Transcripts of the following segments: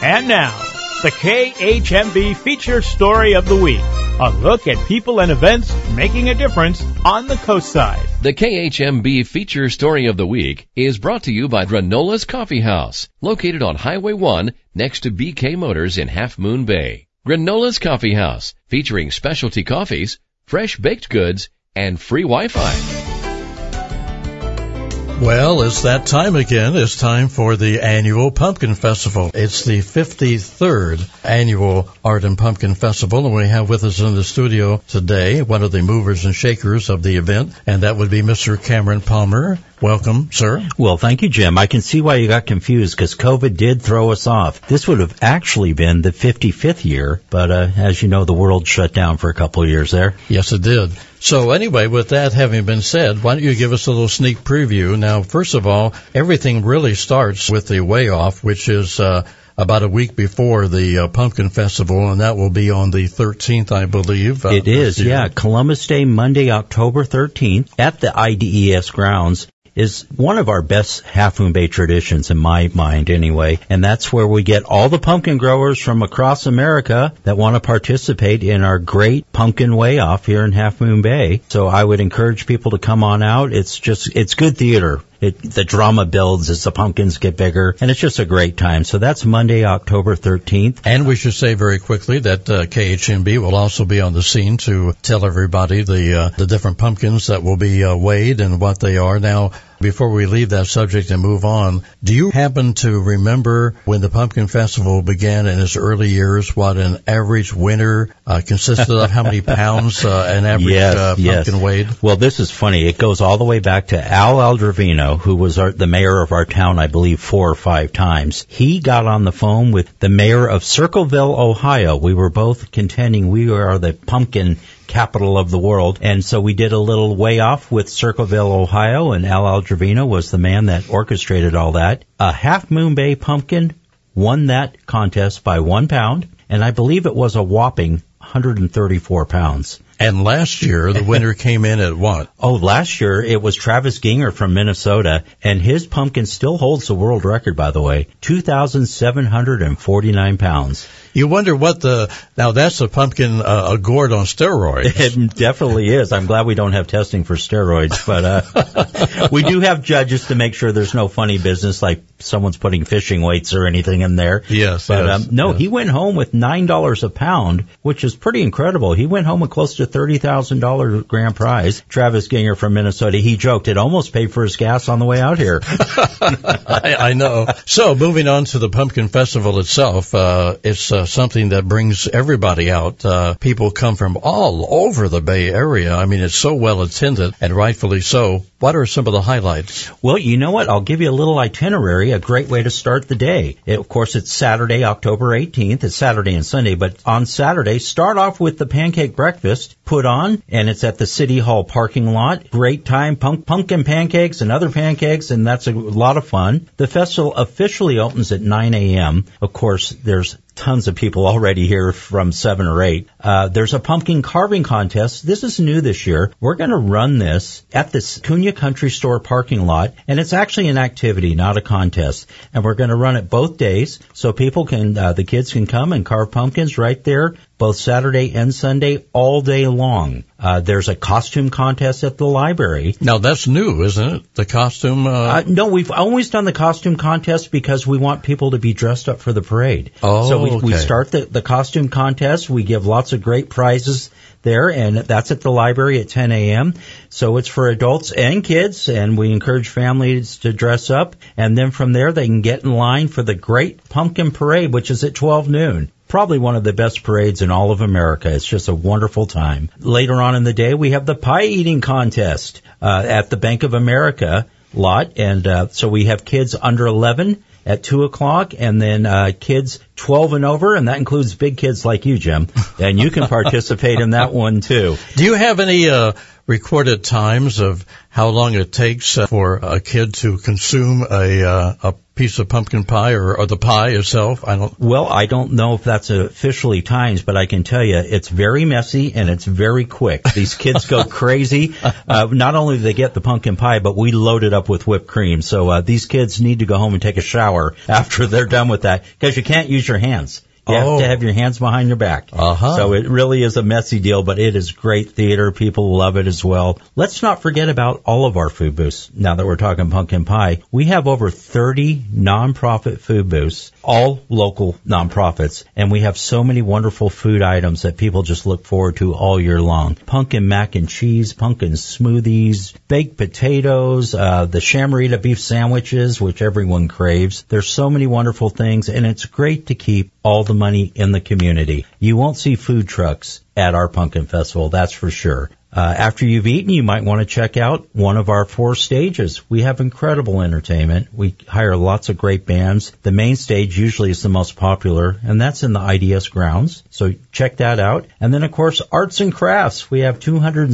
And now, the KHMB Feature Story of the Week. A look at people and events making a difference on the coast side. The KHMB Feature Story of the Week is brought to you by Granola's Coffee House, located on Highway 1 next to BK Motors in Half Moon Bay. Granola's Coffee House, featuring specialty coffees, fresh baked goods, and free Wi-Fi. Well, it's that time again. It's time for the annual Pumpkin Festival. It's the 53rd annual Art and Pumpkin Festival, and we have with us in the studio today one of the movers and shakers of the event, and that would be Mr. Cameron Palmer. Welcome, sir. Well, thank you, Jim. I can see why you got confused, because COVID did throw us off. This would have actually been the 55th year, but as you know, the world shut down for a couple of years there. Yes, it did. So anyway, with that having been said, why don't you give us a little sneak preview? Now, first of all, everything really starts with the Way Off, which is about a week before the Pumpkin Festival, and that will be on the 13th, I believe. It is, yeah. Columbus Day, Monday, October 13th, at the IDES grounds. Is one of our best Half Moon Bay traditions in my mind anyway, and that's where we get all the pumpkin growers from across America that want to participate in our great pumpkin Way Off here in Half Moon Bay. So I would encourage people to come on out. It's good theater. The drama builds as the pumpkins get bigger, and it's just a great time. So that's Monday, October 13th. And we should say very quickly that KHMB will also be on the scene to tell everybody the different pumpkins that will be weighed and what they are. Now, before we leave that subject and move on, do you happen to remember when the Pumpkin Festival began in its early years, what an average winner consisted of? How many pounds an average pumpkin weighed? Well, this is funny. It goes all the way back to Al Aldrovino, who was the mayor of our town, I believe, 4 or 5 times. He got on the phone with the mayor of Circleville, Ohio. We were both contending we are the pumpkin capital of the world. And so we did a little Way Off with Circleville, Ohio, and Al Aldrovino was the man that orchestrated all that. A Half Moon Bay pumpkin won that contest by 1 pound, and I believe it was a whopping 134 pounds. And last year, the winner came in at what? Oh, last year, it was Travis Ginger from Minnesota, and his pumpkin still holds the world record, by the way, 2,749 pounds. You wonder what now that's a pumpkin, a gourd on steroids. It definitely is. I'm glad we don't have testing for steroids, but we do have judges to make sure there's no funny business like someone's putting fishing weights or anything in there. Yes. But he went home with $9 a pound, which is pretty incredible. He went home with close to $30,000 grand prize. Travis Ginger from Minnesota, he joked it almost paid for his gas on the way out here. I know. So moving on to the Pumpkin Festival itself, it's something that brings everybody out. People come from all over the Bay Area. I mean, it's so well attended, and rightfully so. What are some of the highlights? Well, you know what? I'll give you a little itinerary, a great way to start the day. Of course, it's Saturday, October 18th. It's Saturday and Sunday, but on Saturday, start off with the pancake breakfast put on, and it's at the City Hall parking lot. Great time, pumpkin pancakes and other pancakes, and that's a lot of fun. The festival officially opens at 9 a.m. Of course, there's tons of people already here from 7 or 8. There's a pumpkin carving contest. This is new this year. We're going to run this at the Cunha Country Store parking lot, and it's actually an activity, not a contest. And we're going to run it both days, so people can, the kids can come and carve pumpkins right there, both Saturday and Sunday, all day long. There's a costume contest at the library. Now, that's new, isn't it? The costume? No, we've always done the costume contest because we want people to be dressed up for the parade. Oh, so we start the costume contest. We give lots of great prizes there, and that's at the library at 10 a.m. So it's for adults and kids, and we encourage families to dress up. And then from there, they can get in line for the Great Pumpkin Parade, which is at 12 noon. Probably one of the best parades in all of America. It's just a wonderful time. Later on in the day, we have the pie eating contest at the Bank of America lot. And so we have kids under 11 at 2 o'clock, and then kids 12 and over, and that includes big kids like you, Jim. And you can participate in that one, too. Do you have any recorded times of how long it takes for a kid to consume a piece of pumpkin pie or the pie itself? Well, I don't know if that's officially times, but I can tell you it's very messy and it's very quick. These kids go crazy. Not only do they get the pumpkin pie, but we load it up with whipped cream. So these kids need to go home and take a shower after they're done with that, because you can't use your hands. You have to have your hands behind your back. So it really is a messy deal, but it is great theater. People love it as well. Let's not forget about all of our food booths. Now that we're talking pumpkin pie, we have over 30 nonprofit food booths, all local nonprofits, and we have so many wonderful food items that people just look forward to all year long. Pumpkin mac and cheese, pumpkin smoothies, baked potatoes, the Shamarita beef sandwiches, which everyone craves. There's so many wonderful things, and it's great to keep all the money in the community. You won't see food trucks at our Pumpkin Festival, that's for sure. After you've eaten, you might want to check out one of our 4 stages. We have incredible entertainment. We hire lots of great bands. The main stage usually is the most popular, and that's in the IDS grounds. So check that out. And then, of course, arts and crafts. We have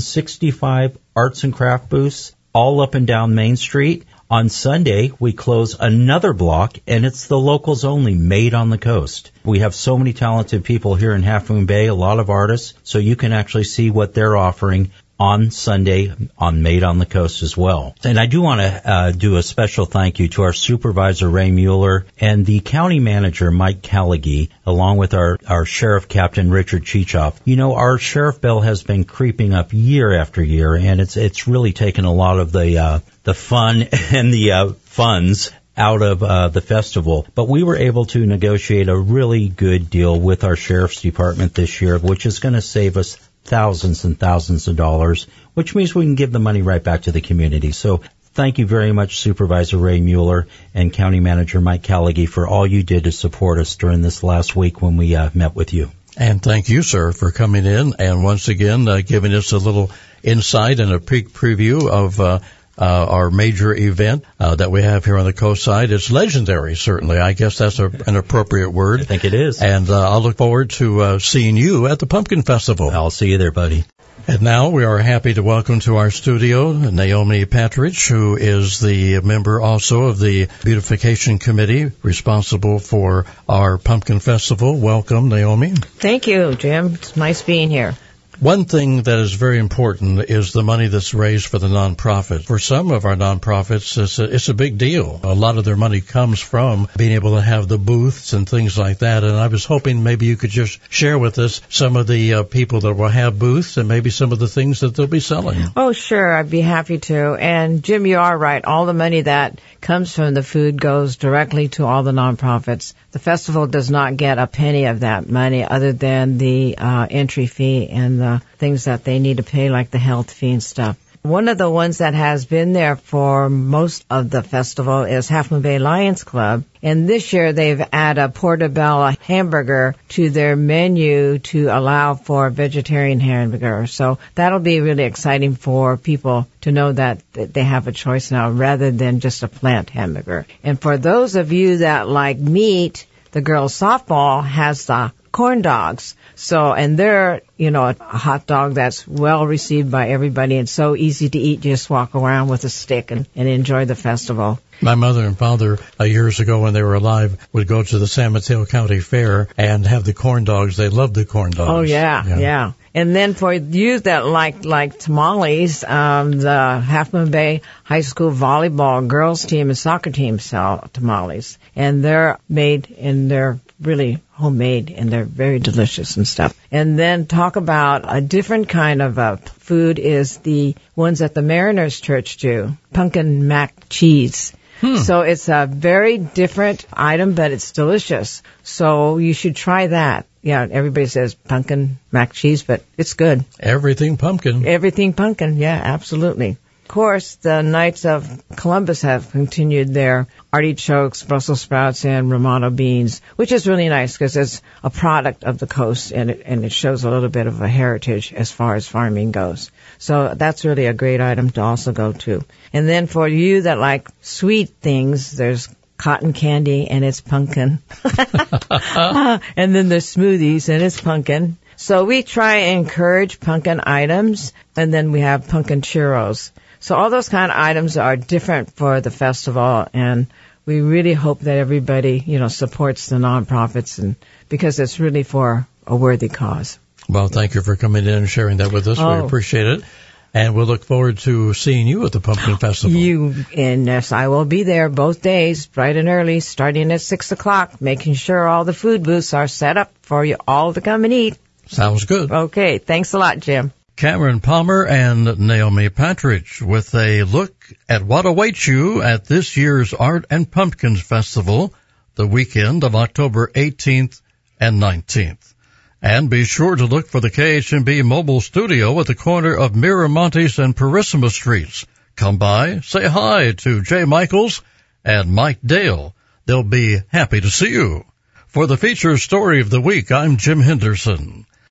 265 arts and craft booths all up and down Main Street. On Sunday, we close another block, and it's the locals only, Made on the Coast. We have so many talented people here in Half Moon Bay, a lot of artists, so you can actually see what they're offering on Sunday on Made on the Coast as well. And I do want to do a special thank you to our supervisor, Ray Mueller, and the county manager, Mike Callaghy, along with our sheriff captain, Richard Cheechoff. You know, our sheriff bill has been creeping up year after year, and it's really taken a lot of the fun and the funds out of the festival. But we were able to negotiate a really good deal with our sheriff's department this year, which is going to save us thousands and thousands of dollars, which means we can give the money right back to the community. So thank you very much, Supervisor Ray Mueller and County Manager Mike Callaghy, for all you did to support us during this last week when we met with you. And thank you, sir, for coming in and once again giving us a little insight and a peek preview of our major event that we have here on the coast side. It's legendary, certainly. I guess that's an appropriate word. I think it is. And I'll look forward to seeing you at the Pumpkin Festival. I'll see you there, buddy. And now we are happy to welcome to our studio Naomi Patridge, who is the member also of the Beautification Committee responsible for our Pumpkin Festival. Welcome, Naomi. Thank you, Jim. It's nice being here. One thing that is very important is the money that's raised for the nonprofit. For some of our nonprofits, it's a big deal. A lot of their money comes from being able to have the booths and things like that. And I was hoping maybe you could just share with us some of the people that will have booths and maybe some of the things that they'll be selling. Oh, sure. I'd be happy to. And Jim, you are right. All the money that comes from the food goes directly to all the nonprofits. The festival does not get a penny of that money other than the entry fee and the things that they need to pay, like the health fee and stuff. One of the ones that has been there for most of the festival is Half Moon Bay Lions Club. And this year they've added a portobello hamburger to their menu to allow for vegetarian hamburger. So that'll be really exciting for people to know that they have a choice now rather than just a plant hamburger. And for those of you that like meat, the girls softball has the corn dogs. So, and they're, a hot dog that's well received by everybody and so easy to eat. Just walk around with a stick and enjoy the festival. My mother and father, years ago when they were alive, would go to the San Mateo County Fair and have the corn dogs. They loved the corn dogs. Oh, yeah. And then for you that like tamales, the Half Moon Bay High School volleyball girls team and soccer team sell tamales. And they're made and they're really homemade and they're very delicious and stuff. And then talk about a different kind of food is the ones that the Mariners Church do. Pumpkin mac cheese. So it's a very different item, but it's delicious. So you should try that. Yeah, everybody says pumpkin mac cheese, but it's good. Everything pumpkin. Everything pumpkin, yeah, absolutely. Of course, the Knights of Columbus have continued their artichokes, Brussels sprouts, and Romano beans, which is really nice because it's a product of the coast and it shows a little bit of a heritage as far as farming goes. So that's really a great item to also go to. And then for you that like sweet things, there's cotton candy and it's pumpkin. And then there's smoothies and it's pumpkin. So we try and encourage pumpkin items, and then we have pumpkin churros. So all those kind of items are different for the festival, and we really hope that everybody, supports the nonprofits, and because it's really for a worthy cause. Well, thank you for coming in and sharing that with us. We appreciate it. And we'll look forward to seeing you at the Pumpkin Festival. Yes, I will be there both days, bright and early, starting at 6 o'clock, making sure all the food booths are set up for you all to come and eat. Sounds good. Okay, thanks a lot, Jim. Cameron Palmer and Naomi Patridge with a look at what awaits you at this year's Art and Pumpkins Festival, the weekend of October 18th and 19th. And be sure to look for the KHMB mobile studio at the corner of Miramontes and Purissima Streets. Come by, say hi to Jay Michaels and Mike Dale. They'll be happy to see you. For the feature story of the week, I'm Jim Henderson.